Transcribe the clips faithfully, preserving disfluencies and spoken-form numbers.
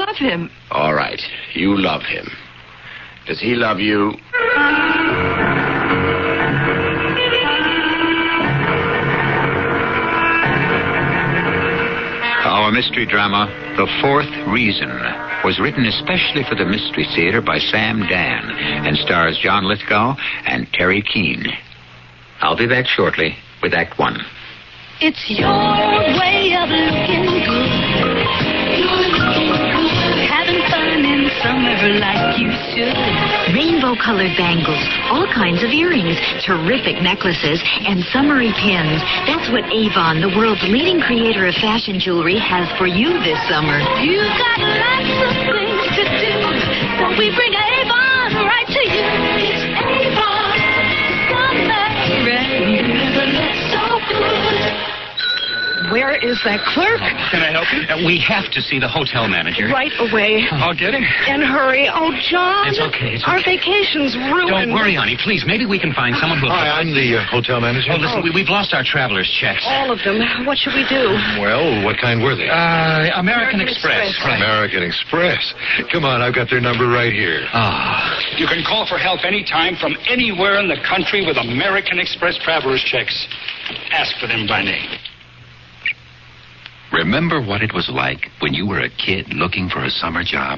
love him. All right. You love him. Does he love you? Our mystery drama, The Fourth Reason, was written especially for the Mystery Theater by Sam Dan and stars John Lithgow and Terry Keane. I'll be back shortly with Act One. It's your way of looking good. You're looking good. Having fun in summer like you should. Rainbow-colored bangles, all kinds of earrings, terrific necklaces, and summery pins. That's what Avon, the world's leading creator of fashion jewelry, has for you this summer. You've got lots of things to do, so we bring Avon right to you. It's Avon. Summer rain never looks so good. Where is that clerk? Can I help you? Uh, we have to see the hotel manager. Right away. I'll get him. And hurry. Oh, John. It's okay. It's Our okay. vacation's ruined. Don't worry, honey. Please, maybe we can find someone who'll... Hi, I'm the uh, hotel manager. Oh, listen, we, we've lost our traveler's checks. All of them. What should we do? Well, what kind were they? Uh, American, American Express. Express. Right. American Express. Come on, I've got their number right here. Ah. You can call for help anytime from anywhere in the country with American Express traveler's checks. Ask for them by name. Remember what it was like when you were a kid looking for a summer job?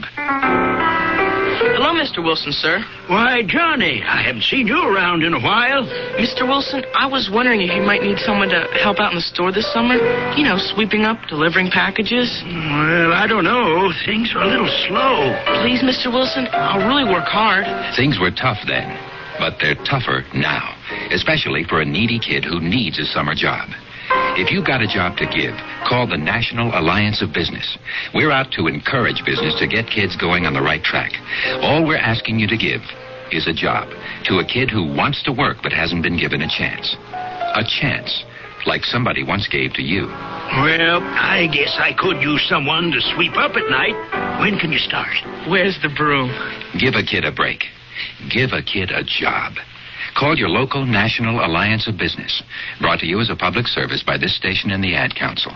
Hello, Mister Wilson, sir. Why, Johnny, I haven't seen you around in a while. Mister Wilson, I was wondering if you might need someone to help out in the store this summer. You know, sweeping up, delivering packages. Well, I don't know. Things are a little slow. Please, Mister Wilson, I'll really work hard. Things were tough then, but they're tougher now, especially for a needy kid who needs a summer job. If you've got a job to give, call the National Alliance of Business. We're out to encourage business to get kids going on the right track. All we're asking you to give is a job to a kid who wants to work but hasn't been given a chance. A chance, like somebody once gave to you. Well, I guess I could use someone to sweep up at night. When can you start? Where's the broom? Give a kid a break. Give a kid a job. Call your local National Alliance of Business. Brought to you as a public service by this station and the Ad Council.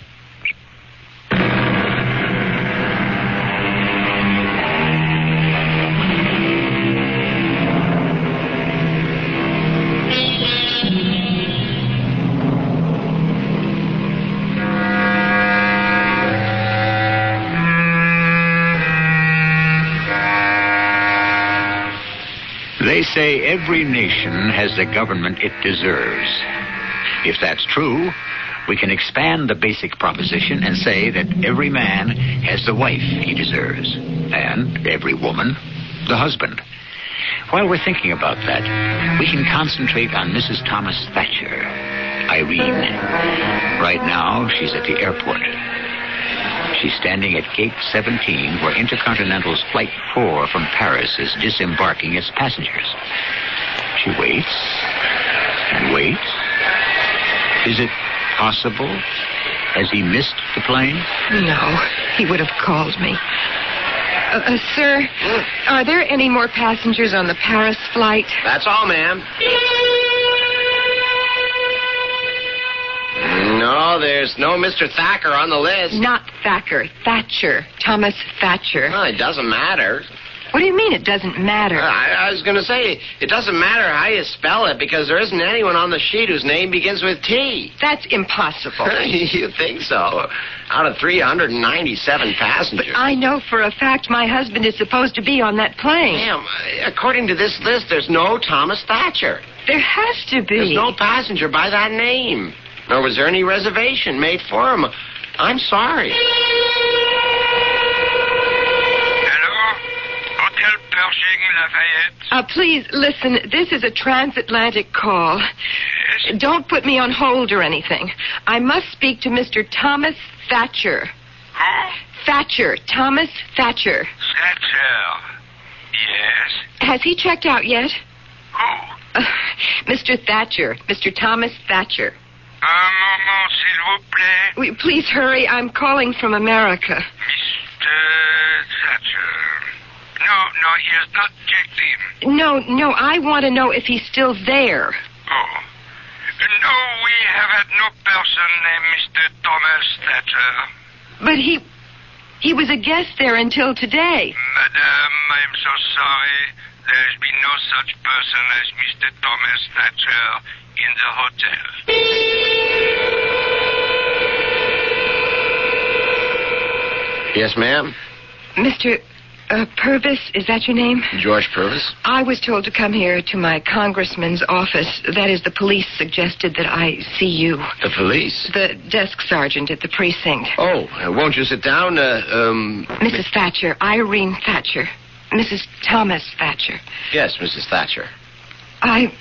They say every nation has the government it deserves. If that's true, we can expand the basic proposition and say that every man has the wife he deserves, and every woman, the husband. While we're thinking about that, we can concentrate on Missus Thomas Thatcher, Irene. Right now, she's at the airport. She's standing at gate seventeen, where Intercontinental's Flight four from Paris is disembarking its passengers. She waits and waits. Is it possible? Has he missed the plane? No, he would have called me. Uh, uh, sir, are there any more passengers on the Paris flight? That's all, ma'am. No, there's no Mister Thacker on the list. Not Thacker, Thatcher. Thomas Thatcher. Well, it doesn't matter. What do you mean it doesn't matter? Uh, I, I was going to say, it doesn't matter how you spell it, because there isn't anyone on the sheet whose name begins with T. That's impossible. You think so? Out of three hundred ninety-seven passengers. But I know for a fact my husband is supposed to be on that plane. Ma'am, according to this list, there's no Thomas Thatcher. There has to be. There's no passenger by that name. Nor was there any reservation made for him. I'm sorry. Hotel Pershing Lafayette. Uh, please, listen, this is a transatlantic call. Yes? Don't put me on hold or anything. I must speak to Mister Thomas Thatcher. Who? Thatcher. Thomas Thatcher. Thatcher. Yes? Has he checked out yet? Who? Uh, Mister Thatcher. Mister Thomas Thatcher. Un moment, s'il vous plaît. Will you please hurry? I'm calling from America. Mister Thatcher. No, no, he has not checked in. No, no, I want to know if he's still there. Oh. No, we have had no person named Mister Thomas Thatcher. But he... He was a guest there until today. Madame, I'm so sorry. There's been no such person as Mister Thomas Thatcher in the hotel. Yes, ma'am? Mister Uh, Purvis, is that your name? George Purvis? I was told to come here to my congressman's office. That is, the police suggested that I see you. The police? The desk sergeant at the precinct. Oh, uh, won't you sit down? Uh, um... Missus Thatcher, Irene Thatcher. Missus Thomas Thatcher. Yes, Missus Thatcher. I...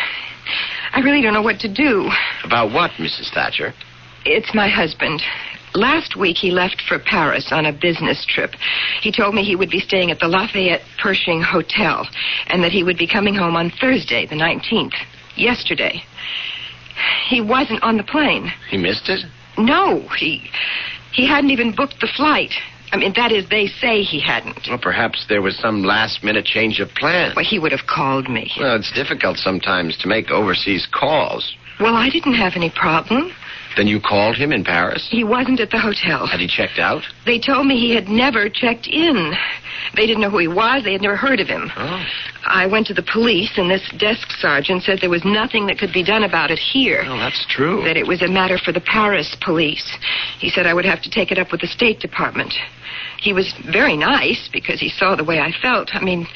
I really don't know what to do. About what, Missus Thatcher? It's my husband. Last week, he left for Paris on a business trip. He told me he would be staying at the Lafayette Pershing Hotel and that he would be coming home on Thursday, the nineteenth, yesterday. He wasn't on the plane. He missed it? No, he he hadn't even booked the flight. I mean, that is, they say he hadn't. Well, perhaps there was some last-minute change of plan. Well, he would have called me. Well, it's difficult sometimes to make overseas calls. Well, I didn't have any problem. Then you called him in Paris? He wasn't at the hotel. Had he checked out? They told me he had never checked in. They didn't know who he was. They had never heard of him. Oh. I went to the police, and this desk sergeant said there was nothing that could be done about it here. Oh, that's true. That it was a matter for the Paris police. He said I would have to take it up with the State Department. He was very nice because he saw the way I felt. I mean...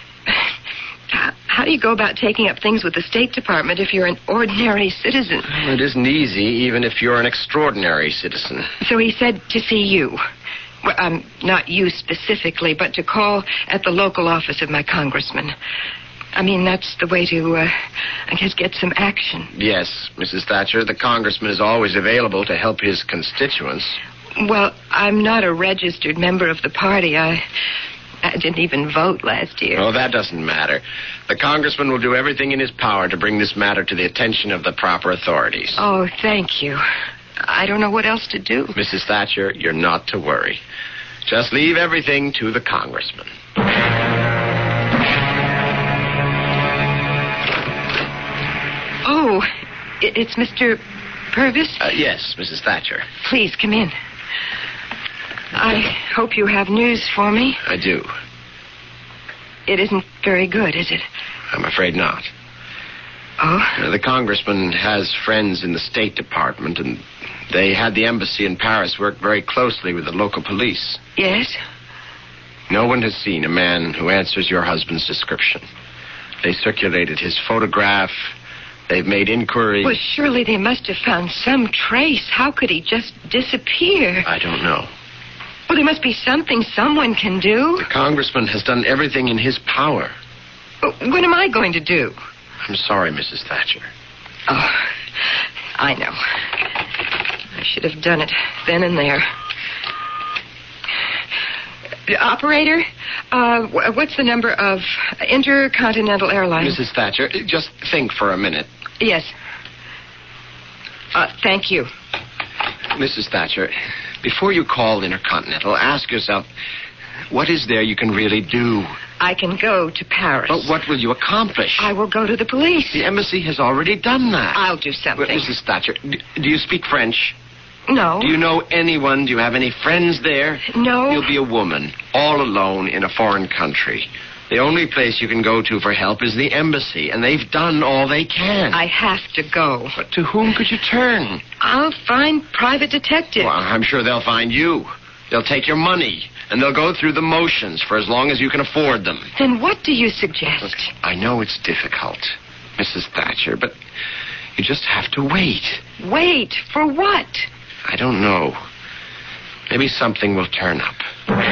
How, how do you go about taking up things with the State Department if you're an ordinary citizen? Well, it isn't easy, even if you're an extraordinary citizen. So he said to see you. Well, um, not you specifically, but to call at the local office of my congressman. I mean, that's the way to, uh, I guess, get some action. Yes, Missus Thatcher, the congressman is always available to help his constituents. Well, I'm not a registered member of the party. I... I didn't even vote last year. Oh, that doesn't matter. The congressman will do everything in his power to bring this matter to the attention of the proper authorities. Oh, thank you. I don't know what else to do. Missus Thatcher, you're not to worry. Just leave everything to the congressman. Oh, it's Mister Purvis? Uh, yes, Missus Thatcher. Please, come in. I hope you have news for me. I do. It isn't very good, is it? I'm afraid not. Oh? Uh, the congressman has friends in the State Department, and they had the embassy in Paris work very closely with the local police. Yes? No one has seen a man who answers your husband's description. They circulated his photograph. They've made inquiry. Well, surely they must have found some trace. How could he just disappear? I don't know. Well, there must be something someone can do. The congressman has done everything in his power. What am I going to do? I'm sorry, Missus Thatcher. Oh, I know. I should have done it then and there. Operator, uh, what's the number of Intercontinental Airlines? Missus Thatcher, just think for a minute. Yes. Uh, thank you. Missus Thatcher, before you call Intercontinental, ask yourself, what is there you can really do? I can go to Paris. But what will you accomplish? I will go to the police. The embassy has already done that. I'll do something. Well, Missus Thatcher, d- do you speak French? No. Do you know anyone? Do you have any friends there? No. You'll be a woman, all alone in a foreign country. The only place you can go to for help is the embassy, and they've done all they can. I have to go. But to whom could you turn? I'll find private detectives. Well, I'm sure they'll find you. They'll take your money, and they'll go through the motions for as long as you can afford them. Then what do you suggest? Look, I know it's difficult, Missus Thatcher, but you just have to wait. Wait? For what? I don't know. Maybe something will turn up.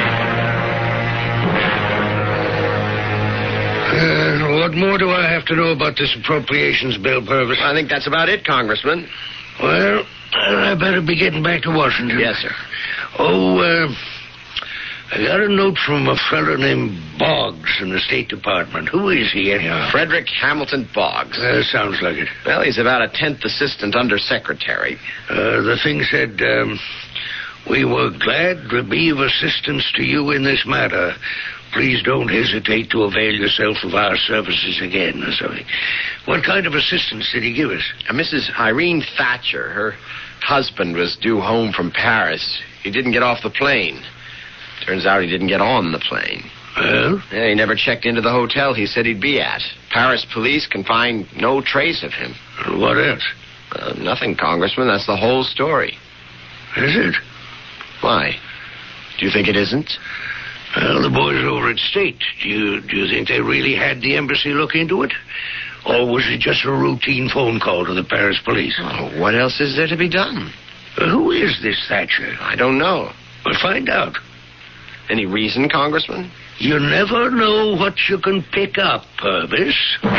Uh, what more do I have to know about this appropriations bill, Purvis? I think that's about it, Congressman. Well, I better be getting back to Washington. Yes, sir. Oh, uh, I got a note from a fellow named Boggs in the State Department. Who is he, anyhow? Frederick Hamilton Boggs. Uh, sounds like it. Well, he's about a tenth assistant undersecretary. Uh, the thing said, um, we were glad to be of assistance to you in this matter. Please don't hesitate to avail yourself of our services again or something. What kind of assistance did he give us? Uh, Missus Irene Thatcher, her husband was due home from Paris. He didn't get off the plane. Turns out he didn't get on the plane. Well? Yeah, he never checked into the hotel he said he'd be at. Paris police can find no trace of him. What else? Uh, nothing, Congressman. That's the whole story. Is it? Why? Do you think it isn't? Well, the boys over at State, do you, do you think they really had the embassy look into it? Or was it just a routine phone call to the Paris police? Oh, what else is there to be done? Uh, who is this Thatcher? I don't know. Well, find out. Any reason, Congressman? You never know what you can pick up, Purvis.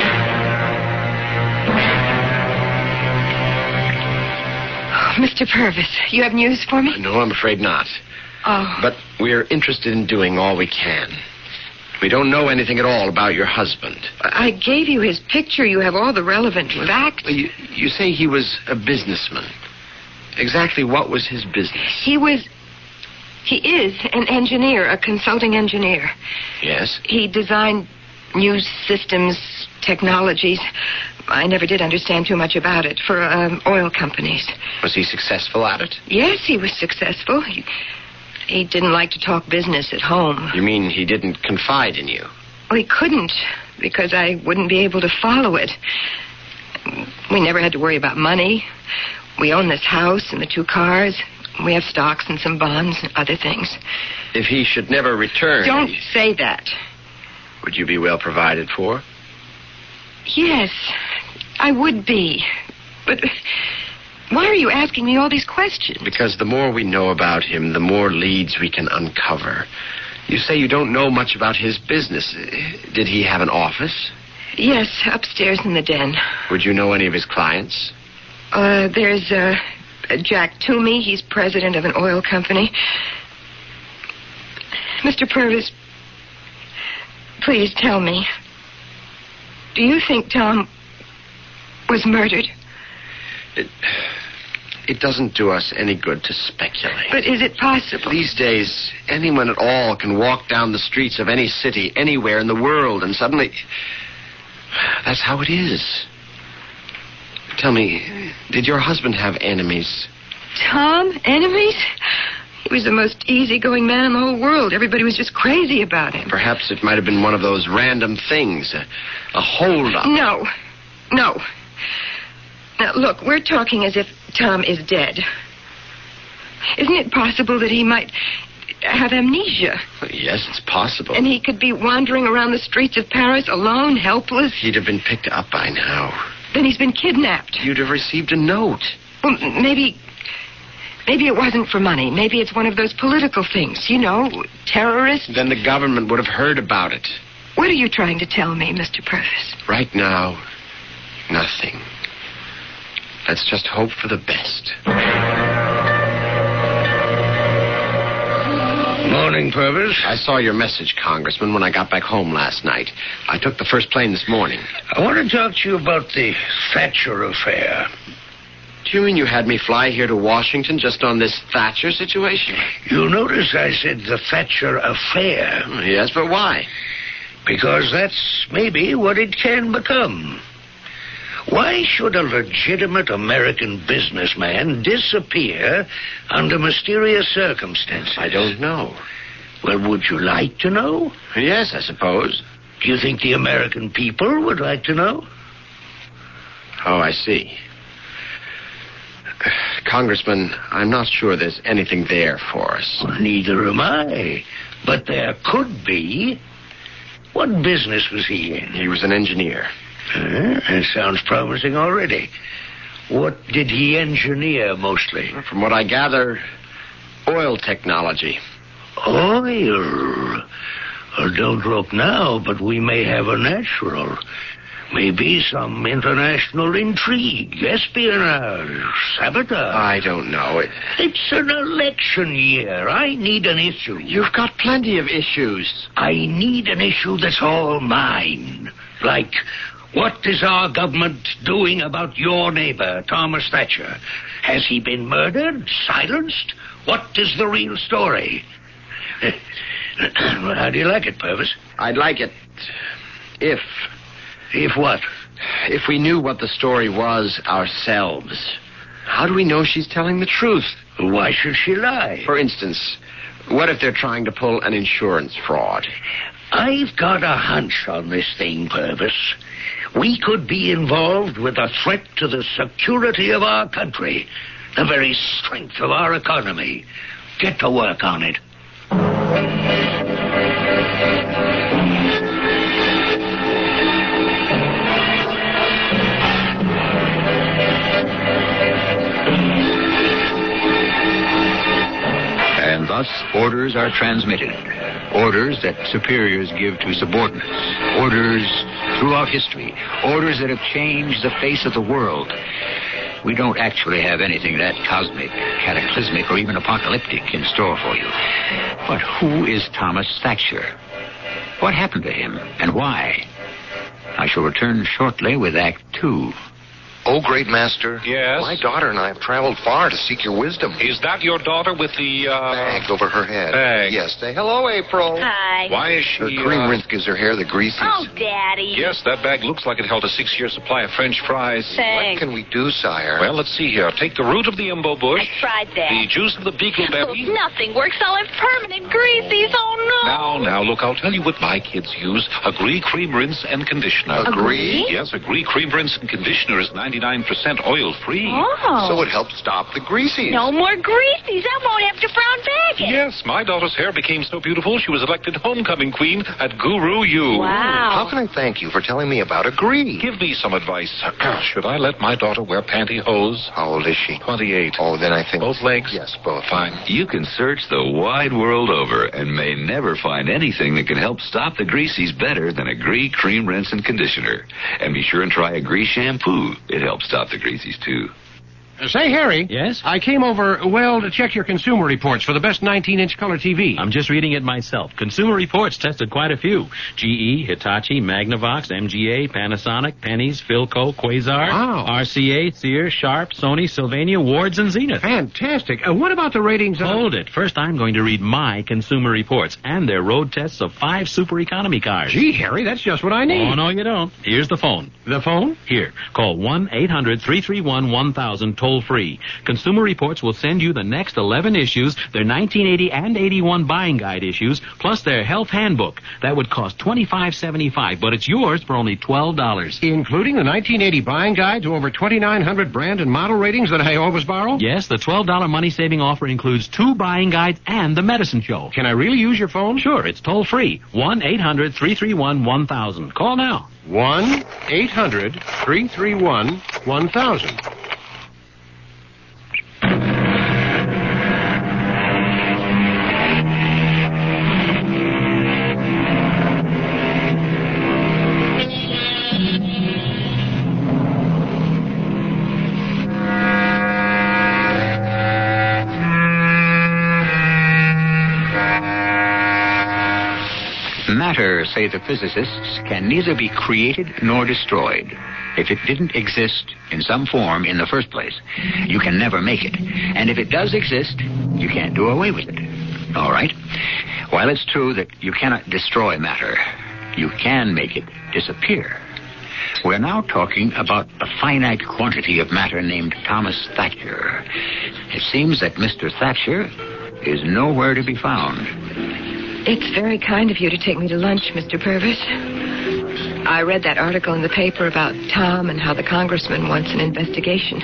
Mister Purvis, you have news for me? No, I'm afraid not. Oh. But we're interested in doing all we can. We don't know anything at all about your husband. I gave you his picture. You have all the relevant facts. Well, you, you say he was a businessman. Exactly what was his business? He was... He is an engineer, a consulting engineer. Yes? He designed new systems, technologies. I never did understand too much about it, for um, oil companies. Was he successful at it? Yes, he was successful. He, he didn't like to talk business at home. You mean he didn't confide in you? Well, he couldn't, because I wouldn't be able to follow it. We never had to worry about money. We own this house and the two cars. We have stocks and some bonds and other things. If he should never return... Don't say that. Would you be well provided for? Yes, I would be. But why are you asking me all these questions? Because the more we know about him, the more leads we can uncover. You say you don't know much about his business. Did he have an office? Yes, upstairs in the den. Would you know any of his clients? Uh, there's, uh... Jack Toomey, he's president of an oil company. Mister Purvis, please tell me, do you think Tom was murdered? It, it doesn't do us any good to speculate. But is it possible? These days, anyone at all can walk down the streets of any city, anywhere in the world, and suddenly... That's how it is. Tell me, did your husband have enemies? Tom? Enemies? He was the most easygoing man in the whole world. Everybody was just crazy about him. Perhaps it might have been one of those random things, a, a hold-up. No. No. Now, look, we're talking as if Tom is dead. Isn't it possible that he might have amnesia? Yes, it's possible. And he could be wandering around the streets of Paris alone, helpless? He'd have been picked up by now. Then he's been kidnapped. You'd have received a note. Well, maybe... Maybe it wasn't for money. Maybe it's one of those political things. You know, terrorists. Then the government would have heard about it. What are you trying to tell me, Mister Purvis? Right now, nothing. Let's just hope for the best. Morning, Purvis. I saw your message, Congressman, when I got back home last night. I took the first plane this morning. I want to talk to you about the Thatcher affair. Do you mean you had me fly here to Washington just on this Thatcher situation? You notice I said the Thatcher affair. Yes, but why? Because that's maybe what it can become. Why should a legitimate American businessman disappear under mysterious circumstances? I don't know. Well, would you like to know? Yes, I suppose. Do you think the American people would like to know? Oh, I see. Congressman, I'm not sure there's anything there for us. Well, neither am I. But there could be. What business was he in? He was an engineer. Uh, that sounds promising already. What did he engineer mostly? From what I gather, oil technology. Oil? Well, don't look now, but we may have a natural. Maybe some international intrigue, espionage, sabotage. I don't know. It... It's an election year. I need an issue. You've got plenty of issues. I need an issue that's all mine. Like, what is our government doing about your neighbor, Thomas Thatcher? Has he been murdered? Silenced? What is the real story? Well, how do you like it, Purvis? I'd like it if... If what? If we knew what the story was ourselves. How do we know she's telling the truth? Why should she lie? For instance, What if they're trying to pull an insurance fraud? I've got a hunch on this thing, Purvis. We could be involved with a threat to the security of our country, the very strength of our economy. Get to work on it. And thus, orders are transmitted. Orders that superiors give to subordinates. Orders throughout history. Orders that have changed the face of the world. We don't actually have anything that cosmic, cataclysmic, or even apocalyptic in store for you. But who is Thomas Thatcher? What happened to him, and why? I shall return shortly with Act Two. Oh, great master. Yes? My daughter and I have traveled far to seek your wisdom. Is that your daughter with the, uh... bag over her head? Bag. Yes. Say hello, April. Hi. Why is she, Her cream uh... rinse gives her hair the greasiest. Oh, Daddy. Yes, that bag looks like it held a six-year supply of French fries. Thanks. What can we do, sire? Well, let's see here. Take the root of the imbo bush. I tried that. The juice of the beagleberry. Oh, nothing works. All impermanent greasies. Oh, no. Now, now, look, I'll tell you what my kids use. Agree cream rinse and conditioner. Agree? Yes, Agree cream rinse and conditioner is ninety-nine percent oil-free. Oh. So it helps stop the greasies. No more greasies. I won't have to brown bag it. Yes, my daughter's hair became so beautiful she was elected homecoming queen at Guru U. Wow. How can I thank you for telling me about Agree? Give me some advice. Should I let my daughter wear pantyhose? How old is she? twenty-eight. Oh, then I think... Both legs? Yes, both. Fine. You can search the wide world over and may never find anything that can help stop the greasies better than Agree Cream Rinse and Conditioner. And be sure and try Agree Shampoo. It helps stop the greasies, too. Say, Harry. Yes? I came over, well, to check your consumer reports for the best nineteen-inch color T V. I'm just reading it myself. Consumer Reports tested quite a few. G E, Hitachi, Magnavox, M G A, Panasonic, Penny's, Philco, Quasar, Wow. R C A, Sears, Sharp, Sony, Sylvania, Wards, and Zenith. Fantastic. Uh, what about the ratings? Of... Hold it. First, I'm going to read my Consumer Reports and their road tests of five super economy cars. Gee, Harry, that's just what I need. Oh, no, you don't. Here's the phone. The phone? Here. Call one eight hundred three three one one thousand toll-free. Consumer Reports will send you the next eleven issues, their nineteen eighty and eighty-one buying guide issues, plus their health handbook. That would cost twenty-five seventy-five, but it's yours for only twelve dollars. Including the nineteen eighty buying guide to over twenty-nine hundred brand and model ratings that I always borrow? Yes, the twelve dollars money-saving offer includes two buying guides and the medicine show. Can I really use your phone? Sure, it's toll-free. one eight hundred three three one one thousand. Call now. one eight hundred three three one one thousand. Matter, say the physicists, can neither be created nor destroyed. If it didn't exist in some form in the first place, you can never make it. And if it does exist, you can't do away with it. All right? While it's true that you cannot destroy matter, you can make it disappear. We're now talking about a finite quantity of matter named Thomas Thatcher. It seems that Mister Thatcher is nowhere to be found. It's very kind of you to take me to lunch, Mister Purvis. I read that article in the paper about Tom and how the congressman wants an investigation.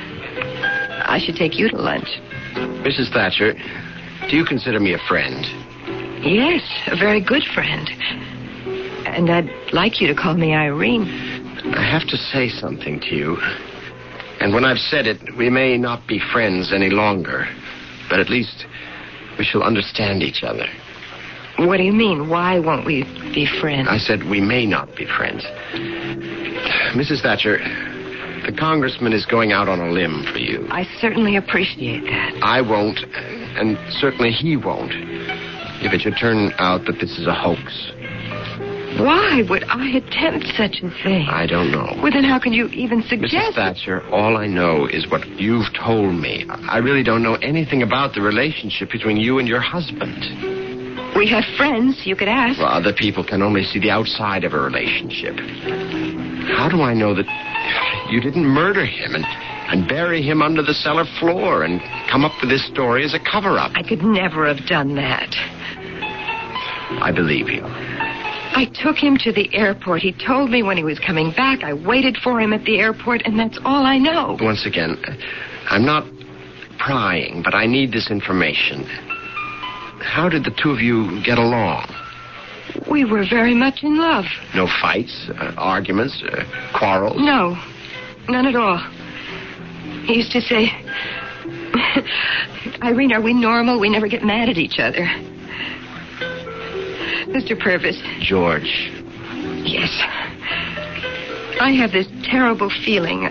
I should take you to lunch. Missus Thatcher, do you consider me a friend? Yes, a very good friend. And I'd like you to call me Irene. I have to say something to you. And when I've said it, we may not be friends any longer. But at least we shall understand each other. What do you mean? Why won't we be friends? I said we may not be friends. Missus Thatcher, the congressman is going out on a limb for you. I certainly appreciate that. I won't, and certainly he won't, if it should turn out that this is a hoax. Why would I attempt such a thing? I don't know. Well, then how can you even suggest... Missus Thatcher, all I know is what you've told me. I really don't know anything about the relationship between you and your husband. We have friends, you could ask. Well, other people can only see the outside of a relationship. How do I know that you didn't murder him and and bury him under the cellar floor and come up with this story as a cover-up. I could never have done that. I believe you. I took him to the airport. He told me when he was coming back. I waited for him at the airport, and that's all I know. Once again, I'm not prying, but I need this information. How did the two of you get along? We were very much in love. No fights, uh, arguments, uh, quarrels? No, none at all. He used to say, Irene, are we normal? We never get mad at each other. Mister Purvis. George. Yes. I have this terrible feeling.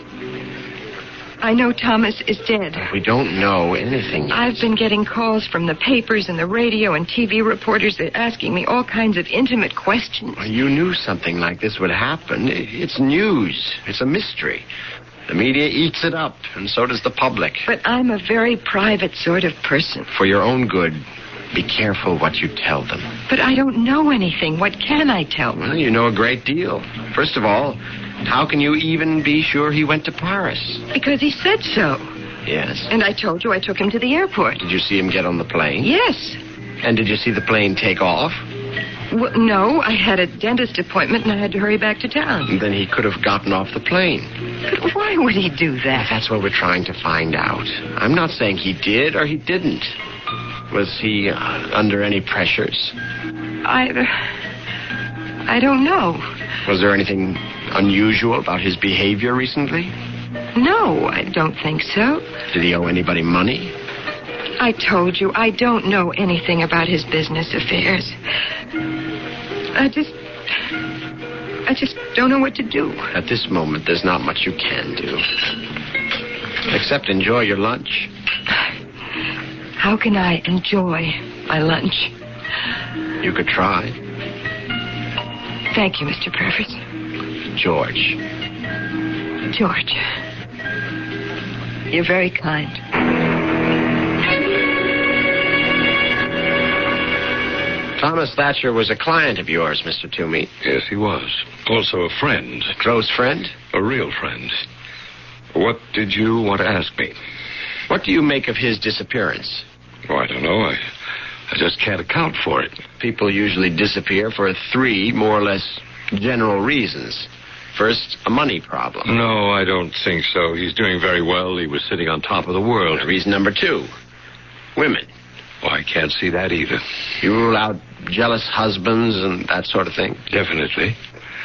I know Thomas is dead. We don't know anything yet. I've been getting calls from the papers and the radio and T V reporters. They're asking me all kinds of intimate questions. Well, you knew something like this would happen. It's news. It's a mystery. The media eats it up, and so does the public. But I'm a very private sort of person. For your own good, be careful what you tell them. But I don't know anything. What can I tell them? Well, you know a great deal. First of all, how can you even be sure he went to Paris? Because he said so. Yes. And I told you I took him to the airport. Did you see him get on the plane? Yes. And did you see the plane take off? Well, no, I had a dentist appointment and I had to hurry back to town. Then he could have gotten off the plane. But why would he do that? That's what we're trying to find out. I'm not saying he did or he didn't. Was he uh, under any pressures? I... I don't know. Was there anything unusual about his behavior recently? No, I don't think so. Did he owe anybody money? I told you, I don't know anything about his business affairs. I just... I just don't know what to do. At this moment, there's not much you can do. Except enjoy your lunch. How can I enjoy my lunch? You could try. Thank you, Mister Purvis. George. George. You're very kind. Thomas Thatcher was a client of yours, Mister Toomey. Yes, he was. Also a friend. A close friend? A real friend. What did you want to ask me? What do you make of his disappearance? Oh, I don't know. I, I just can't account for it. People usually disappear for three, more or less, general reasons. First, a money problem. No, I don't think so. He's doing very well. He was sitting on top of the world. Reason number two, women. Oh, I can't see that either. You rule out jealous husbands and that sort of thing? Definitely.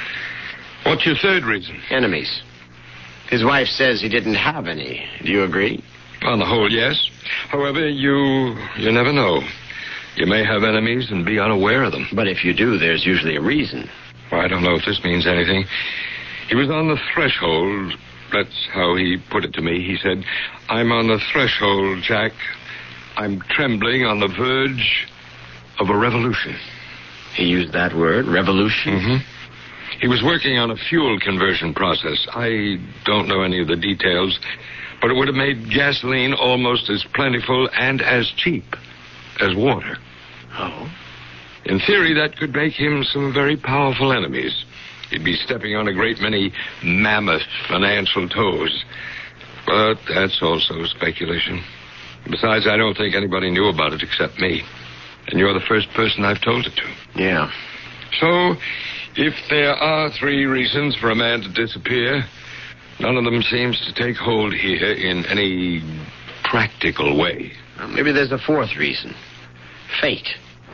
What's your third reason? Enemies. His wife says he didn't have any. Do you agree? On the whole, yes. However, you you never know. You may have enemies and be unaware of them. But if you do, there's usually a reason. Well, I don't know if this means anything. He was on the threshold. That's how he put it to me. He said, I'm on the threshold, Jack. I'm trembling on the verge of a revolution. He used that word, revolution? Mm-hmm. He was working on a fuel conversion process. I don't know any of the details, but it would have made gasoline almost as plentiful and as cheap as water. Oh? In theory, that could make him some very powerful enemies. He'd be stepping on a great many mammoth financial toes. But that's also speculation. Besides, I don't think anybody knew about it except me. And you're the first person I've told it to. Yeah. So, if there are three reasons for a man to disappear, none of them seems to take hold here in any practical way. Well, maybe there's a fourth reason. Fate.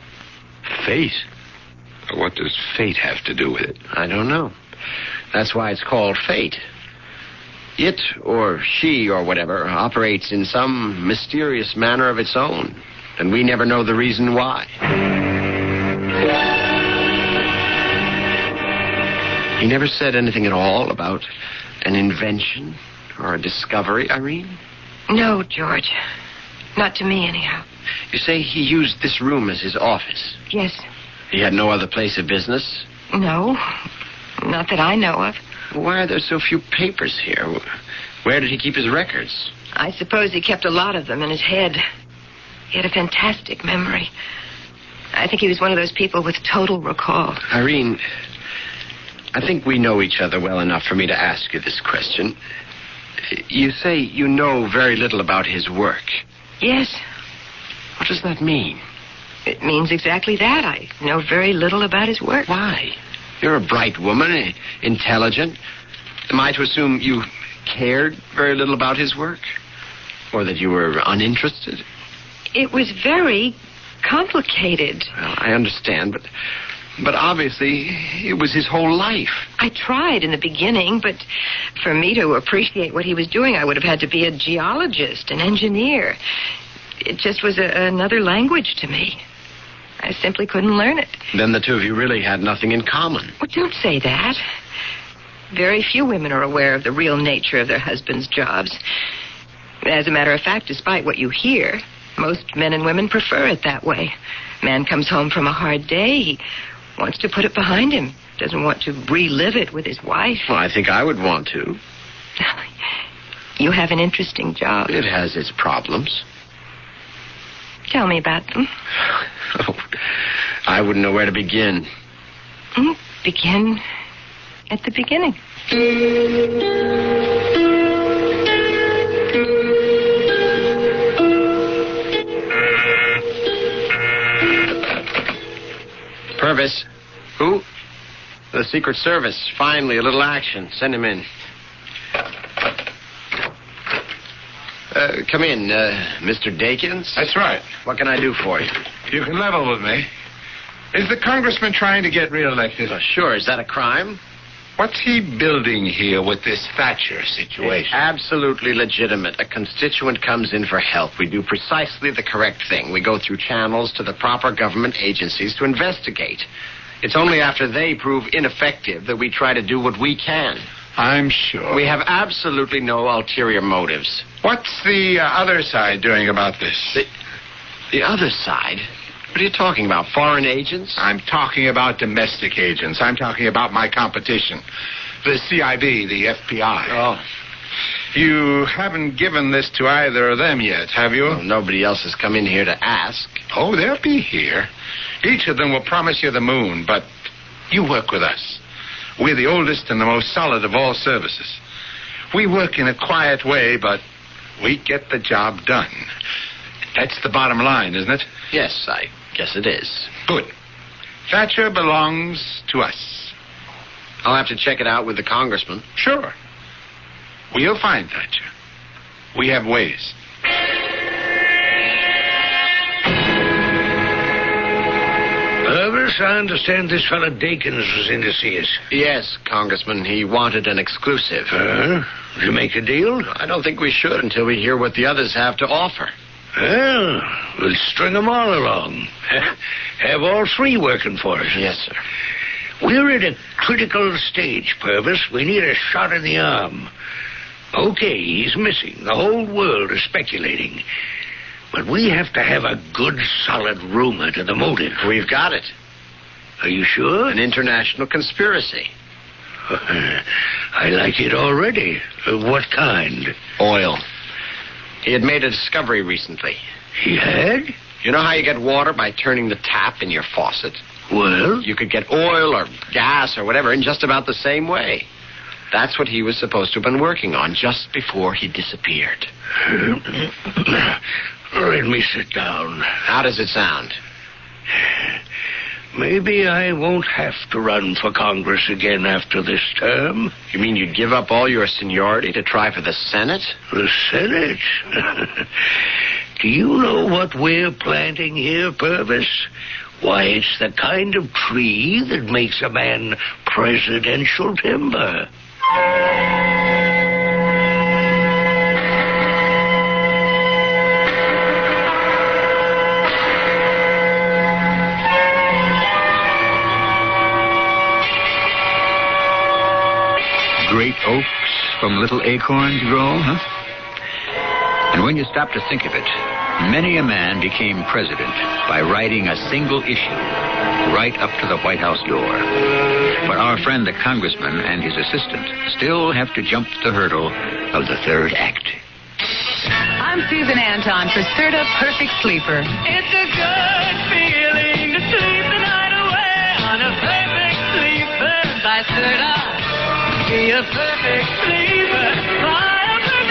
Fate? What does fate have to do with it? I don't know. That's why it's called fate. It, or she, or whatever, operates in some mysterious manner of its own, and we never know the reason why. He never said anything at all about an invention or a discovery, Irene? No, George. Not to me, anyhow. You say he used this room as his office? Yes. He had no other place of business? No. Not that I know of. Why are there so few papers here? Where did he keep his records? I suppose he kept a lot of them in his head. He had a fantastic memory. I think he was one of those people with total recall. Irene, I think we know each other well enough for me to ask you this question. You say you know very little about his work. Yes. What does that mean? It means exactly that. I know very little about his work. Why? You're a bright woman, eh, intelligent. Am I to assume you cared very little about his work? Or that you were uninterested? It was very complicated. Well, I understand, but but obviously it was his whole life. I tried in the beginning, but for me to appreciate what he was doing, I would have had to be a geologist, an engineer. It just was a, another language to me. I simply couldn't learn it. Then the two of you really had nothing in common. Well, don't say that. Very few women are aware of the real nature of their husbands' jobs. As a matter of fact, despite what you hear, most men and women prefer it that way. Man comes home from a hard day. He wants to put it behind him. Doesn't want to relive it with his wife. Well, I think I would want to. You have an interesting job. It has its problems. Tell me about them. Oh, I wouldn't know where to begin. Mm, begin at the beginning. Purvis. Who? The Secret Service. Finally, a little action. Send him in. Uh, come in, uh, Mister Dakins. That's right. What can I do for you? You can level with me. Is the congressman trying to get reelected? Uh, sure. Is that a crime? What's he building here with this Thatcher situation? It's absolutely legitimate. A constituent comes in for help. We do precisely the correct thing. We go through channels to the proper government agencies to investigate. It's only after they prove ineffective that we try to do what we can. I'm sure. We have absolutely no ulterior motives. What's the uh, other side doing about this? The, the other side? What are you talking about? Foreign agents? I'm talking about domestic agents. I'm talking about my competition. The C I B, the F B I. Oh. You haven't given this to either of them yet, have you? Well, nobody else has come in here to ask. Oh, they'll be here. Each of them will promise you the moon, but you work with us. We're the oldest and the most solid of all services. We work in a quiet way, but we get the job done. That's the bottom line, isn't it? Yes, I guess it is. Good. Thatcher belongs to us. I'll have to check it out with the congressman. Sure. We'll find Thatcher. We have ways. Purvis, I understand this fellow Dakins was in to see us. Yes, Congressman. He wanted an exclusive. Uh, did you make a deal? I don't think we should until we hear what the others have to offer. Well, we'll string them all along. Have all three working for us. Yes, sir. We're at a critical stage, Purvis. We need a shot in the arm. Okay, he's missing. The whole world is speculating. But we have to have a good, solid rumor to the motive. We've got it. Are you sure? An international conspiracy. I like it already. Uh, what kind? Oil. He had made a discovery recently. He had? You know how you get water by turning the tap in your faucet? Well? You could get oil or gas or whatever in just about the same way. That's what he was supposed to have been working on just before he disappeared. Let me sit down. How does it sound? Maybe I won't have to run for Congress again after this term. You mean you'd give up all your seniority to try for the Senate? The Senate? Do you know what we're planting here, Purvis? Why, it's the kind of tree that makes a man presidential timber. Great oaks from little acorns grow, huh? And when you stop to think of it, many a man became president by writing a single issue right up to the White House door. But our friend the congressman and his assistant still have to jump the hurdle of the third act. I'm Susan Anton for Serta Perfect Sleeper. It's a good feeling to sleep the night away on a perfect sleeper by Serta. Be a perfect sleeper by a perfect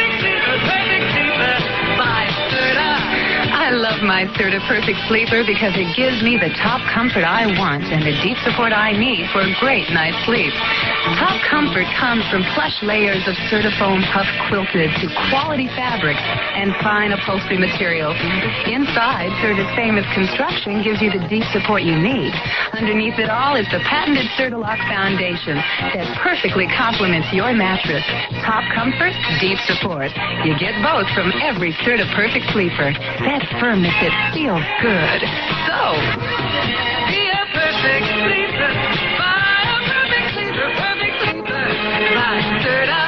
I love my Serta Perfect Sleeper because it gives me the top comfort I want and the deep support I need for a great night's sleep. Top comfort comes from plush layers of Serta-Foam puff quilted to quality fabrics and fine upholstery materials. Inside, Serta's famous construction gives you the deep support you need. Underneath it all is the patented Serta-Lock foundation that perfectly complements your mattress. Top comfort, deep support. You get both from every Serta Perfect Sleeper. That firmness, it feels good. So, be a perfect sleeper. Buy a perfect sleeper, perfect sleeper. Buy Serta.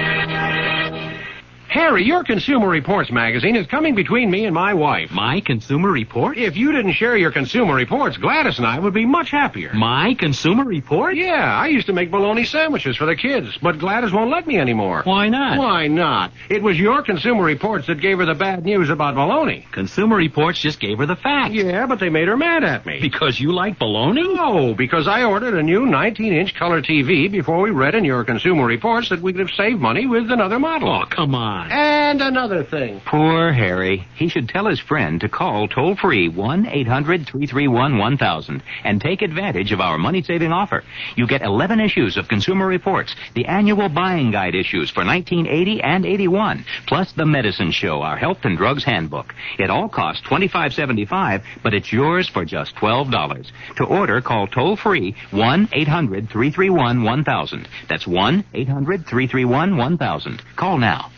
Harry, your Consumer Reports magazine is coming between me and my wife. My Consumer Report? If you didn't share your Consumer Reports, Gladys and I would be much happier. My Consumer Report? Yeah, I used to make bologna sandwiches for the kids, but Gladys won't let me anymore. Why not? Why not? It was your Consumer Reports that gave her the bad news about bologna. Consumer Reports just gave her the facts. Yeah, but they made her mad at me. Because you like bologna? No, because I ordered a new nineteen-inch color T V before we read in your Consumer Reports that we could have saved money with another model. Oh, come on. And another thing. Poor Harry. He should tell his friend to call toll-free one eight hundred three three one one thousand and take advantage of our money-saving offer. You get eleven issues of Consumer Reports, the annual buying guide issues for nineteen eighty and eighty-one, plus the Medicine Show, our health and drugs handbook. It all costs twenty-five seventy-five, but it's yours for just twelve dollars. To order, call toll-free one eight hundred three three one one thousand. That's one eight hundred three three one one thousand. Call now.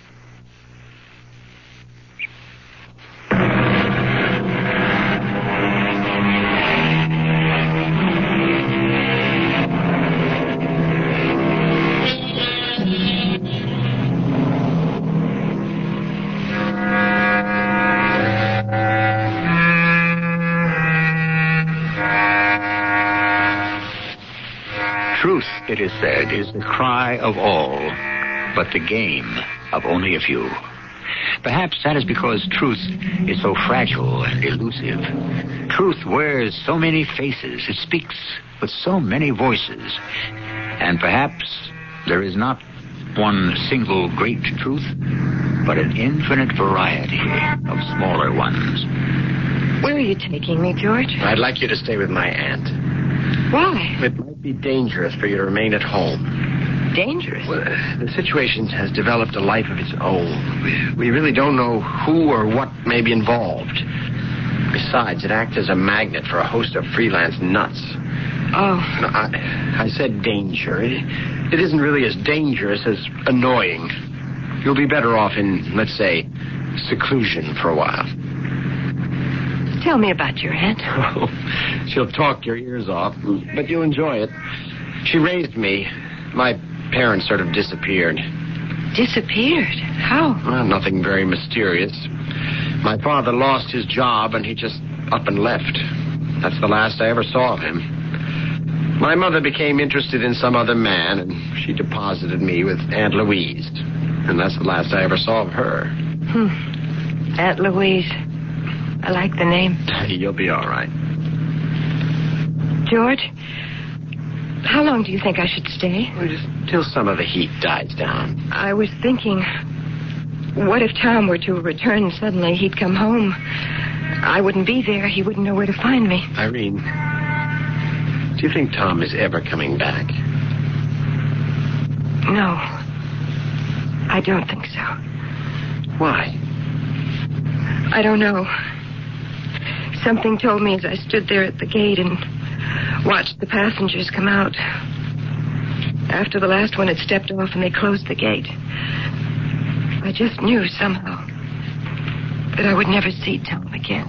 Truth, it is said, is the cry of all, but the game of only a few. Perhaps that is because truth is so fragile and elusive. Truth wears so many faces. It speaks with so many voices. And perhaps there is not one single great truth, but an infinite variety of smaller ones. Where are you taking me, George? I'd like you to stay with my aunt. Why? It might be dangerous for you to remain at home. Dangerous? Well, the situation has developed a life of its own. We, we really don't know who or what may be involved. Besides, it acts as a magnet for a host of freelance nuts. Oh. No, I, I said danger. It, it isn't really as dangerous as annoying. You'll be better off in, let's say, seclusion for a while. Tell me about your aunt. Oh, she'll talk your ears off, but you'll enjoy it. She raised me. My parents sort of disappeared. Disappeared? How? Well, nothing very mysterious. My father lost his job, and he just up and left. That's the last I ever saw of him. My mother became interested in some other man, and she deposited me with Aunt Louise. And that's the last I ever saw of her. Hmm. Aunt Louise. I like the name. You'll be all right. George, how long do you think I should stay? Well, just till some of the heat dies down. I was thinking, what if Tom were to return suddenly? He'd come home. I wouldn't be there. He wouldn't know where to find me. Irene, do you think Tom is ever coming back? No. I don't think so. Why? I don't know. Something told me as I stood there at the gate and watched the passengers come out. After the last one had stepped off and they closed the gate, I just knew somehow that I would never see Tom again.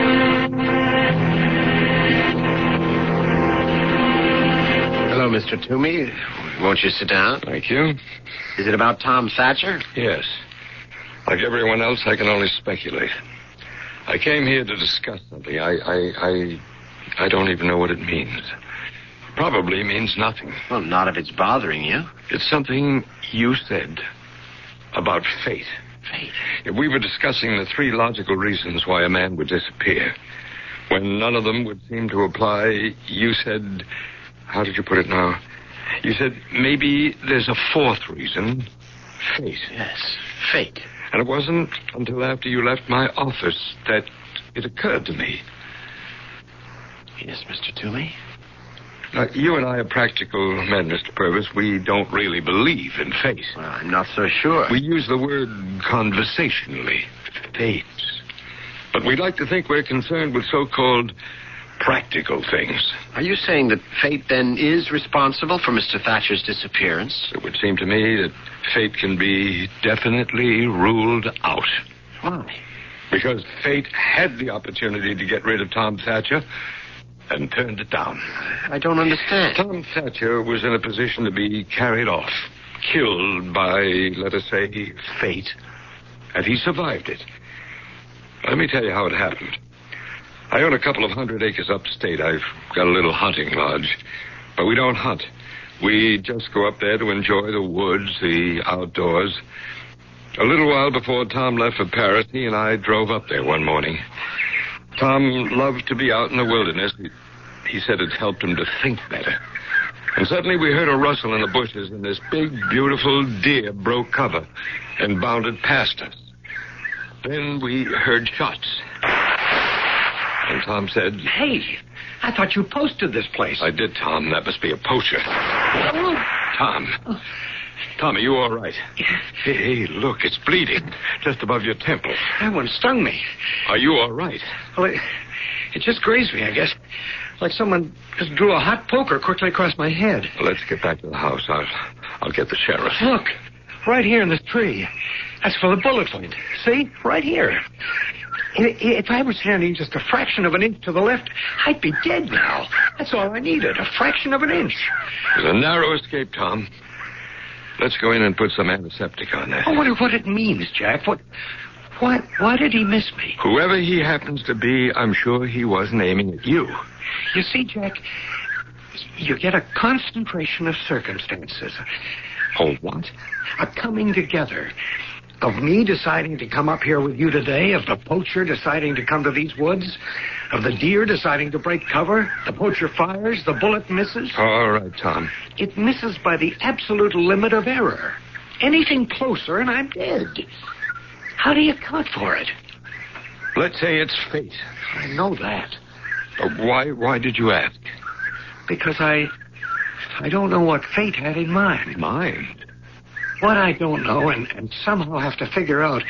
Hello, Mister Toomey. Won't you sit down? Thank you. Is it about Tom Thatcher? Yes. Like everyone else, I can only speculate. I came here to discuss something. I, I, I, I don't even know what it means. Probably means nothing. Well, not if it's bothering you. It's something you said about fate. Fate? If we were discussing the three logical reasons why a man would disappear, when none of them would seem to apply, you said, how did you put it now? You said maybe there's a fourth reason, fate. Yes, fate. And it wasn't until after you left my office that it occurred to me. Yes, Mister Toomey? Now, you and I are practical men, Mister Purvis. We don't really believe in fate. Well, I'm not so sure. We use the word conversationally. Fate. But we like to think we're concerned with so-called practical things. Are you saying that fate, then, is responsible for Mister Thatcher's disappearance? It would seem to me that fate can be definitely ruled out. Why? Because fate had the opportunity to get rid of Tom Thatcher and turned it down. I don't understand. Tom Thatcher was in a position to be carried off, killed by, let us say, fate, and he survived it. Let me tell you how it happened. I own a couple of hundred acres upstate. I've got a little hunting lodge, but we don't hunt. We just go up there to enjoy the woods, the outdoors. A little while before Tom left for Paris, he and I drove up there one morning. Tom loved to be out in the wilderness. He, he said it helped him to think better. And suddenly we heard a rustle in the bushes, and this big, beautiful deer broke cover and bounded past us. Then we heard shots. And Tom said... Hey, I thought you posted this place. I did, Tom. That must be a poacher. Tom. Tom, are you all right? Hey, hey, look, it's bleeding. Just above your temple. That one stung me. Are you all right? Well, it, it just grazed me, I guess. Like someone just drew a hot poker quickly across my head. Well, let's get back to the house. I'll, I'll get the sheriff. Look, right here in this tree. That's for the bullet wound. See? Right here. If I were standing just a fraction of an inch to the left, I'd be dead now. That's all I needed, a fraction of an inch. It was a narrow escape, Tom. Let's go in and put some antiseptic on that. I wonder what it means, Jack. What, why, why did he miss me? Whoever he happens to be, I'm sure he wasn't aiming at you. You see, Jack, you get a concentration of circumstances. Oh, what? A coming together. Of me deciding to come up here with you today, of the poacher deciding to come to these woods, of the deer deciding to break cover, the poacher fires, the bullet misses. All right, Tom. It misses by the absolute limit of error. Anything closer and I'm dead. How do you account for it? Let's say it's fate. I know that. Uh, why, why did you ask? Because I, I don't know what fate had in mind. Mind? What I don't know and, and somehow have to figure out,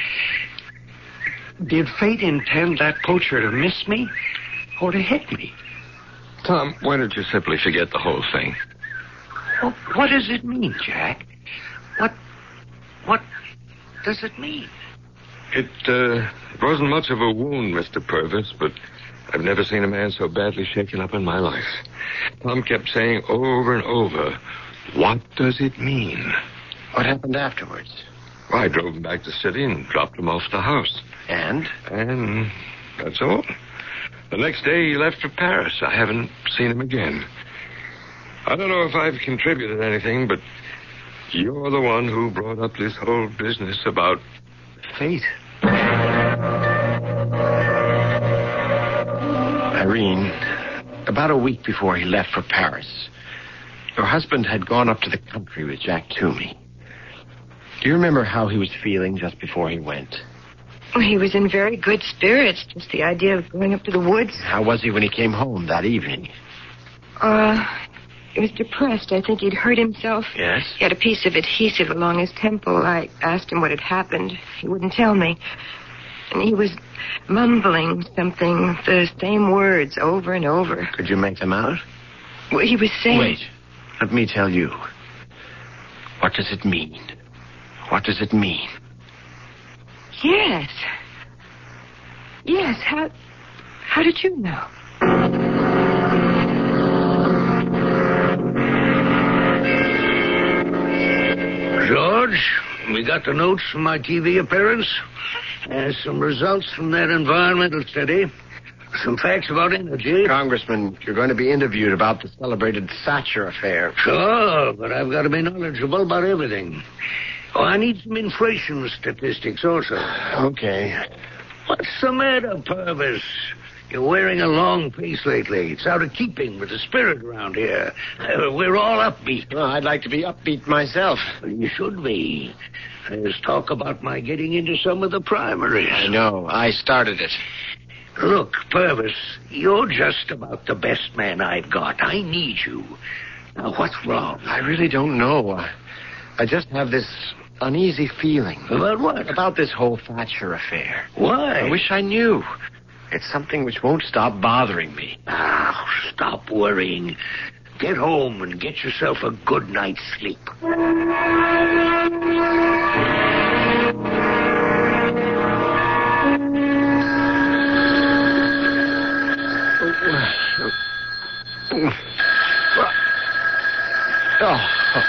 did fate intend that poacher to miss me or to hit me? Tom, why don't you simply forget the whole thing? Well, what does it mean, Jack? What, what does it mean? It, uh, it wasn't much of a wound, Mister Purvis, but I've never seen a man so badly shaken up in my life. Tom kept saying over and over, what does it mean? What happened afterwards? Well, I drove him back to the city and dropped him off at the house. And? And that's all. The next day he left for Paris. I haven't seen him again. I don't know if I've contributed anything, but you're the one who brought up this whole business about fate. Irene, about a week before he left for Paris, your husband had gone up to the country with Jack Toomey. Do you remember how he was feeling just before he went? Well, he was in very good spirits. Just the idea of going up to the woods. How was he when he came home that evening? Uh, he was depressed. I think he'd hurt himself. Yes? He had a piece of adhesive along his temple. I asked him what had happened. He wouldn't tell me. And he was mumbling something, the same words over and over. Could you make them out? Well, he was saying... Wait. Let me tell you. What does it mean? What does it mean? Yes. Yes, how... How did you know? George, we got the notes from my T V appearance. Uh, some results from that environmental study. Some facts about energy. Congressman, you're going to be interviewed about the celebrated Thatcher affair. Sure, but I've got to be knowledgeable about everything. Oh, I need some inflation statistics also. Okay. What's the matter, Purvis? You're wearing a long face lately. It's out of keeping with the spirit around here. Uh, we're all upbeat. Well, I'd like to be upbeat myself. Well, you should be. There's talk about my getting into some of the primaries. I know. I started it. Look, Purvis, you're just about the best man I've got. I need you. Now, what's wrong? I really don't know. I, I just have this uneasy feeling. About what? About this whole Thatcher affair. Why? I wish I knew. It's something which won't stop bothering me. Ah, stop worrying. Get home and get yourself a good night's sleep. Oh.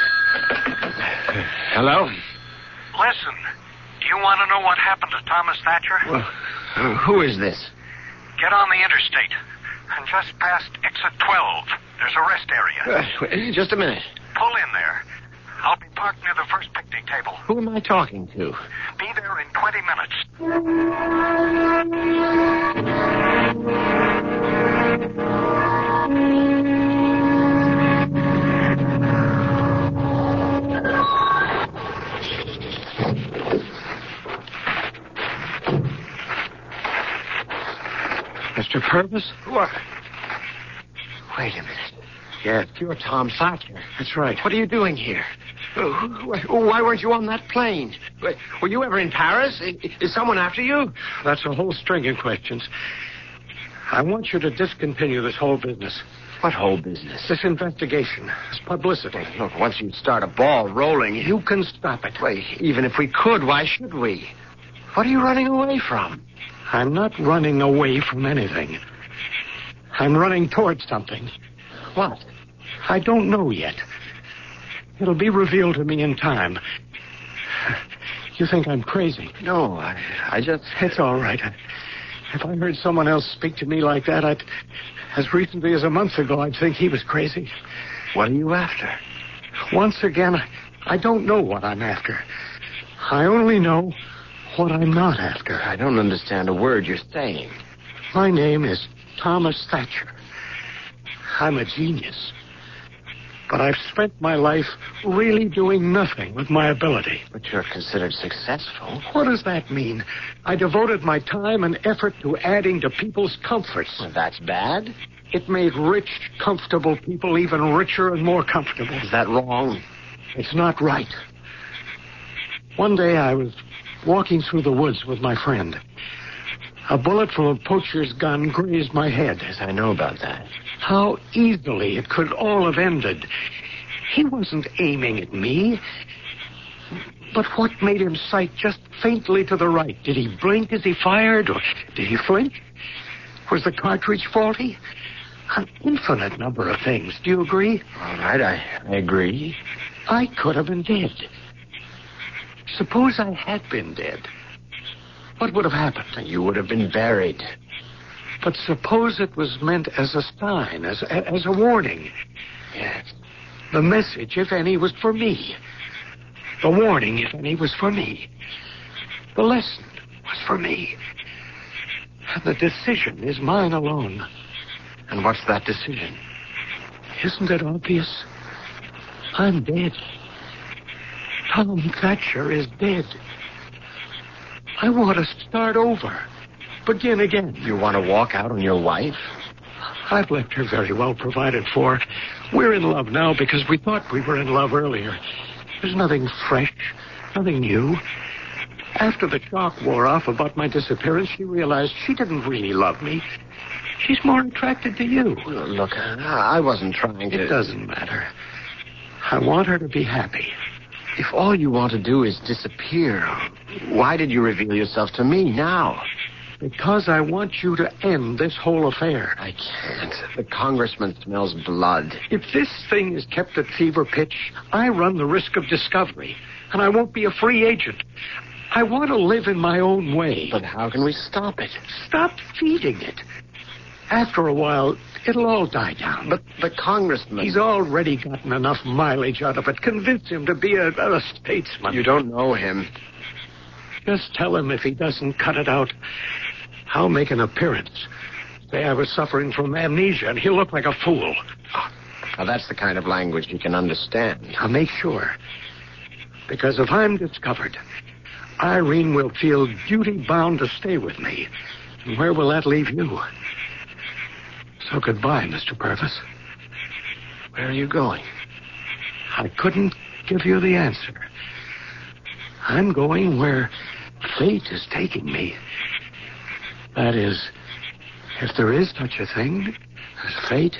Hello? Listen, you want to know what happened to Thomas Thatcher? Well, uh, who is this? Get on the interstate, and just past exit twelve, there's a rest area. Uh, just a minute. Pull in there. I'll be parked near the first picnic table. Who am I talking to? Be there in twenty minutes. Mister Purvis? What? Wait a minute. Yes, you're Tom Thatcher. That's right. What are you doing here? Uh, Why weren't you on that plane? Were you ever in Paris? Is someone after you? That's a whole string of questions. I want you to discontinue this whole business. What whole business? This investigation, this publicity. Look, once you start a ball rolling... You can stop it. Wait, even if we could, why should we? What are you running away from? I'm not running away from anything. I'm running towards something. What? I don't know yet. It'll be revealed to me in time. You think I'm crazy? No, I, I just... It's all right. If I heard someone else speak to me like that, I'd, as recently as a month ago, I'd think he was crazy. What are you after? Once again, I don't know what I'm after. I only know what I'm not after. I don't understand a word you're saying. My name is Thomas Thatcher. I'm a genius. But I've spent my life really doing nothing with my ability. But you're considered successful. What does that mean? I devoted my time and effort to adding to people's comforts. Well, that's bad. It made rich, comfortable people even richer and more comfortable. Is that wrong? It's not right. One day I was walking through the woods with my friend. A bullet from a poacher's gun grazed my head. Yes, I know about that. How easily it could all have ended. He wasn't aiming at me. But what made him sight just faintly to the right? Did he blink as he fired, or did he flinch? Was the cartridge faulty? An infinite number of things. Do you agree? All right, I, I agree. I could have been dead. Suppose I had been dead. What would have happened? You would have been buried. But suppose it was meant as a sign, as a, as a warning. Yes. The message, if any, was for me. The warning, if any, was for me. The lesson was for me. And the decision is mine alone. And what's that decision? Isn't it obvious? I'm dead. Tom Thatcher is dead. I want to start over. Begin again. You want to walk out on your wife? I've left her very well provided for. We're in love now because we thought we were in love earlier. There's nothing fresh, nothing new. After the shock wore off about my disappearance, she realized she didn't really love me. She's more attracted to you. Look, I wasn't trying to... It doesn't matter. I want her to be happy. If all you want to do is disappear, why did you reveal yourself to me now? Because I want you to end this whole affair. I can't. The congressman smells blood. If this thing is kept at fever pitch, I run the risk of discovery, and I won't be a free agent. I want to live in my own way. But how can we stop it? Stop feeding it. After a while, it'll all die down. But the congressman... He's already gotten enough mileage out of it. Convince him to be a, a statesman. You don't know him. Just tell him if he doesn't cut it out, I'll make an appearance. Say I was suffering from amnesia, and he'll look like a fool. Now, that's the kind of language he can understand. Now, make sure. Because if I'm discovered, Irene will feel duty-bound to stay with me. And where will that leave you? So goodbye, Mister Purvis. Where are you going? I couldn't give you the answer. I'm going where fate is taking me. That is, if there is such a thing as fate.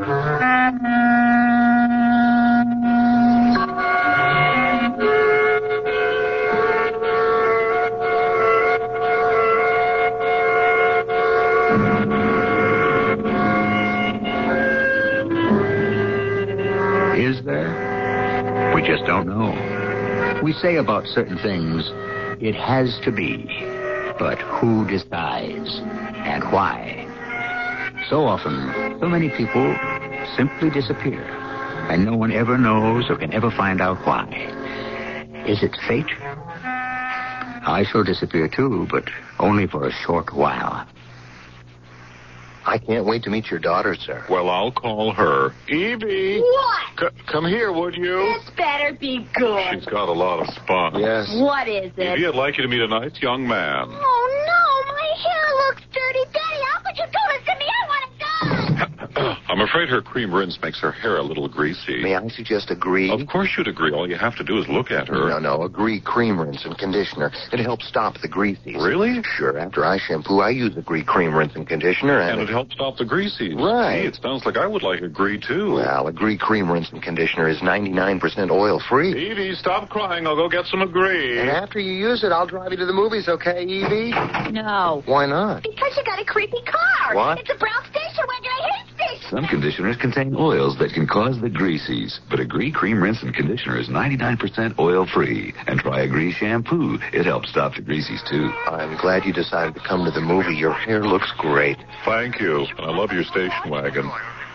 Is there? We just don't know. We say about certain things, it has to be. But who decides? And why? So often, so many people simply disappear. And no one ever knows or can ever find out why. Is it fate? I shall disappear too, but only for a short while. I can't wait to meet your daughter, sir. Well, I'll call her. Evie! What? C- come here, would you? This better be good. She's got a lot of spunk. Yes. What is it? Evie, I'd like you to meet a nice young man. Oh, no, my hair looks dirty. Daddy, how could you do this to me? I want him gone. I'm afraid her cream rinse makes her hair a little greasy. May I suggest Agree? Of course you'd agree. All you have to do is look at her. No, no, Agree cream rinse and conditioner. It helps stop the greasies. Really? Sure. After I shampoo, I use Agree cream rinse and conditioner, and, And it helps stop the greasies. Right. Gee, it sounds like I would like Agree, too. Well, Agree cream rinse and conditioner is ninety-nine percent oil-free. Evie, stop crying. I'll go get some Agree. And after you use it, I'll drive you to the movies, okay, Evie? No. Why not? Because you got a creepy car. What? It's a brown station wagon. I hate stations. Some conditioners contain oils that can cause the greasies. But Agree Cream Rinse and Conditioner is ninety-nine percent oil-free. And try Agree Shampoo. It helps stop the greasies, too. I'm glad you decided to come to the movie. Your hair looks great. Thank you. And I love your station wagon.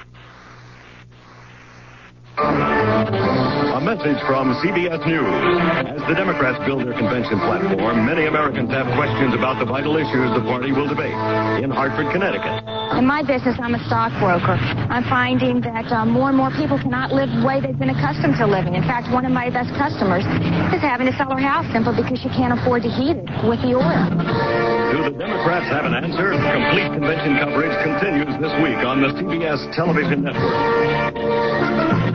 A message from C B S News. As the Democrats build their convention platform, many Americans have questions about the vital issues the party will debate. In Hartford, Connecticut. In my business, I'm a stockbroker. I'm finding that uh, more and more people cannot live the way they've been accustomed to living. In fact, one of my best customers is having to sell her house simply because she can't afford to heat it with the oil. Do the Democrats have an answer? Complete convention coverage continues this week on the C B S television network.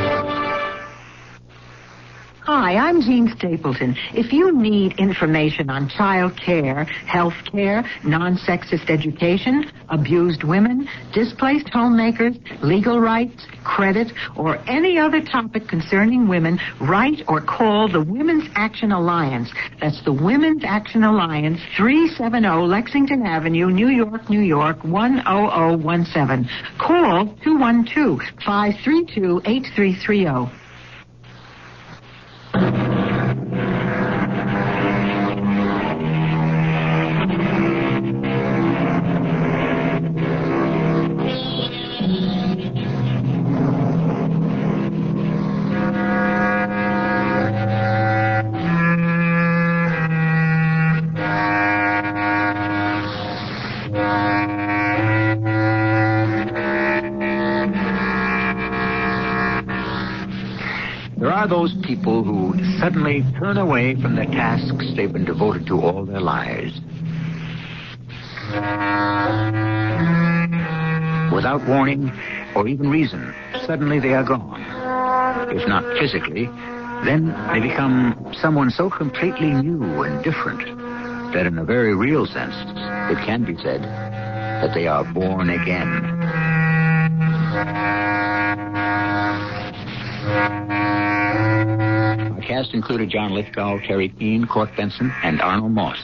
Hi, I'm Jean Stapleton. If you need information on child care, health care, non-sexist education, abused women, displaced homemakers, legal rights, credit, or any other topic concerning women, write or call the Women's Action Alliance. That's the Women's Action Alliance, three seventy Lexington Avenue, New York, New York, one oh oh one seven. Call two one two, five three two, eight three three zero. There are those people who suddenly turn away from the tasks they've been devoted to all their lives. Without warning or even reason, suddenly they are gone. If not physically, then they become someone so completely new and different that in a very real sense, it can be said that they are born again. Our cast included John Lithgow, Terry Keane, Court Benson, and Arnold Moss.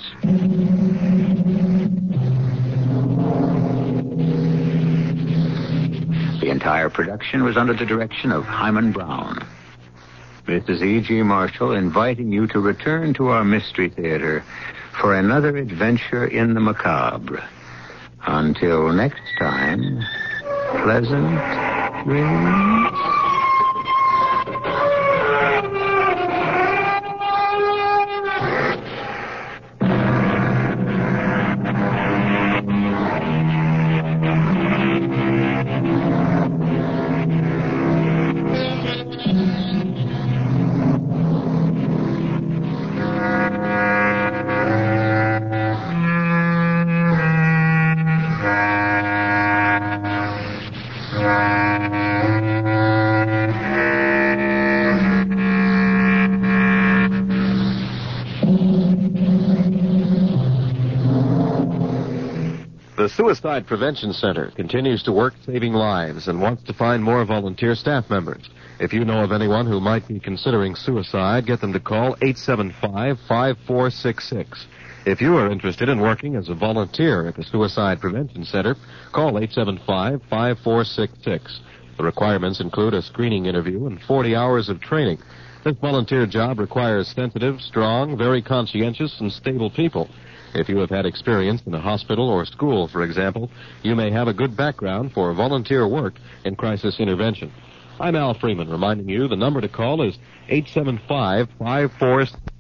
The entire production was under the direction of Hyman Brown. This is E G. Marshall inviting you to return to our Mystery Theater for another adventure in the macabre. Until next time, pleasant dreams. Suicide Prevention Center continues to work saving lives and wants to find more volunteer staff members. If you know of anyone who might be considering suicide, get them to call eight seven five, five four six six. If you are interested in working as a volunteer at the Suicide Prevention Center, call eight seven five, five four six six. The requirements include a screening interview and forty hours of training. This volunteer job requires sensitive, strong, very conscientious, and stable people. If you have had experience in a hospital or school, for example, you may have a good background for volunteer work in crisis intervention. I'm Al Freeman, reminding you the number to call is eight seven five, five four six six.